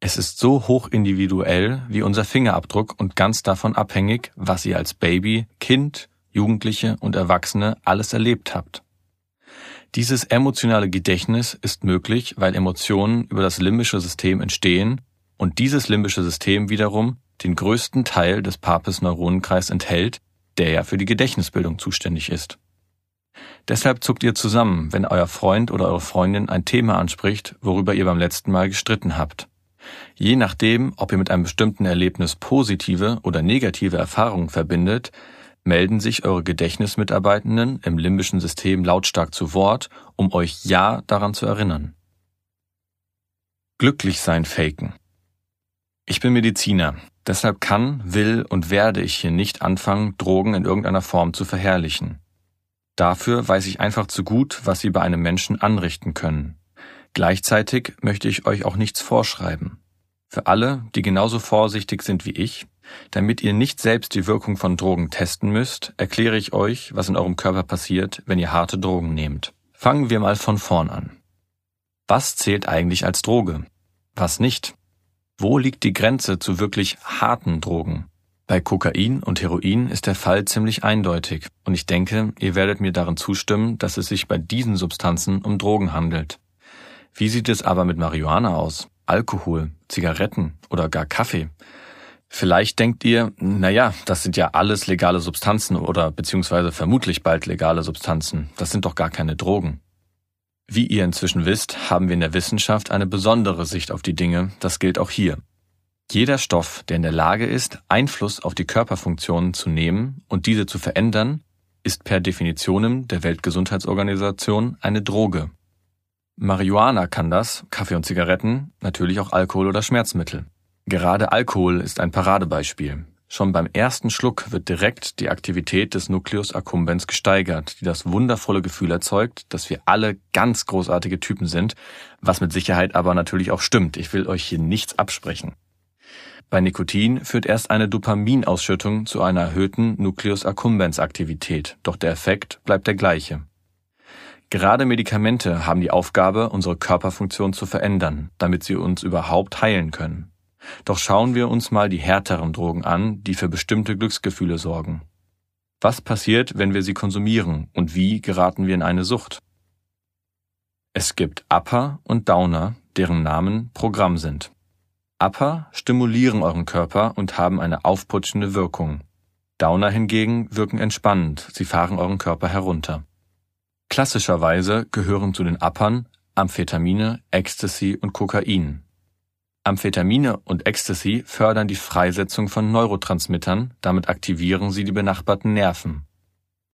Es ist so hochindividuell wie unser Fingerabdruck und ganz davon abhängig, was ihr als Baby, Kind, Jugendliche und Erwachsene alles erlebt habt. Dieses emotionale Gedächtnis ist möglich, weil Emotionen über das limbische System entstehen und dieses limbische System wiederum den größten Teil des Papes-Neuronenkreis enthält, der ja für die Gedächtnisbildung zuständig ist. Deshalb zuckt ihr zusammen, wenn euer Freund oder eure Freundin ein Thema anspricht, worüber ihr beim letzten Mal gestritten habt. Je nachdem, ob ihr mit einem bestimmten Erlebnis positive oder negative Erfahrungen verbindet, melden sich eure Gedächtnismitarbeitenden im limbischen System lautstark zu Wort, um euch ja daran zu erinnern. Glücklich sein faken. Ich bin Mediziner, deshalb kann, will und werde ich hier nicht anfangen, Drogen in irgendeiner Form zu verherrlichen. Dafür weiß ich einfach zu gut, was sie bei einem Menschen anrichten können. Gleichzeitig möchte ich euch auch nichts vorschreiben. Für alle, die genauso vorsichtig sind wie ich, damit ihr nicht selbst die Wirkung von Drogen testen müsst, erkläre ich euch, was in eurem Körper passiert, wenn ihr harte Drogen nehmt. Fangen wir mal von vorn an. Was zählt eigentlich als Droge? Was nicht? Wo liegt die Grenze zu wirklich harten Drogen? Bei Kokain und Heroin ist der Fall ziemlich eindeutig und ich denke, ihr werdet mir darin zustimmen, dass es sich bei diesen Substanzen um Drogen handelt. Wie sieht es aber mit Marihuana aus, Alkohol, Zigaretten oder gar Kaffee? Vielleicht denkt ihr, naja, das sind ja alles legale Substanzen oder beziehungsweise vermutlich bald legale Substanzen. Das sind doch gar keine Drogen. Wie ihr inzwischen wisst, haben wir in der Wissenschaft eine besondere Sicht auf die Dinge. Das gilt auch hier. Jeder Stoff, der in der Lage ist, Einfluss auf die Körperfunktionen zu nehmen und diese zu verändern, ist per Definitionem der Weltgesundheitsorganisation eine Droge. Marihuana kann das, Kaffee und Zigaretten, natürlich auch Alkohol oder Schmerzmittel. Gerade Alkohol ist ein Paradebeispiel. Schon beim ersten Schluck wird direkt die Aktivität des Nucleus accumbens gesteigert, die das wundervolle Gefühl erzeugt, dass wir alle ganz großartige Typen sind, was mit Sicherheit aber natürlich auch stimmt. Ich will euch hier nichts absprechen. Bei Nikotin führt erst eine Dopaminausschüttung zu einer erhöhten Nucleus accumbens Aktivität, doch der Effekt bleibt der gleiche. Gerade Medikamente haben die Aufgabe, unsere Körperfunktion zu verändern, damit sie uns überhaupt heilen können. Doch schauen wir uns mal die härteren Drogen an, die für bestimmte Glücksgefühle sorgen. Was passiert, wenn wir sie konsumieren und wie geraten wir in eine Sucht? Es gibt Upper und Downer, deren Namen Programm sind. Upper stimulieren euren Körper und haben eine aufputschende Wirkung. Downer hingegen wirken entspannend, sie fahren euren Körper herunter. Klassischerweise gehören zu den Uppern Amphetamine, Ecstasy und Kokain. Amphetamine und Ecstasy fördern die Freisetzung von Neurotransmittern, damit aktivieren sie die benachbarten Nerven.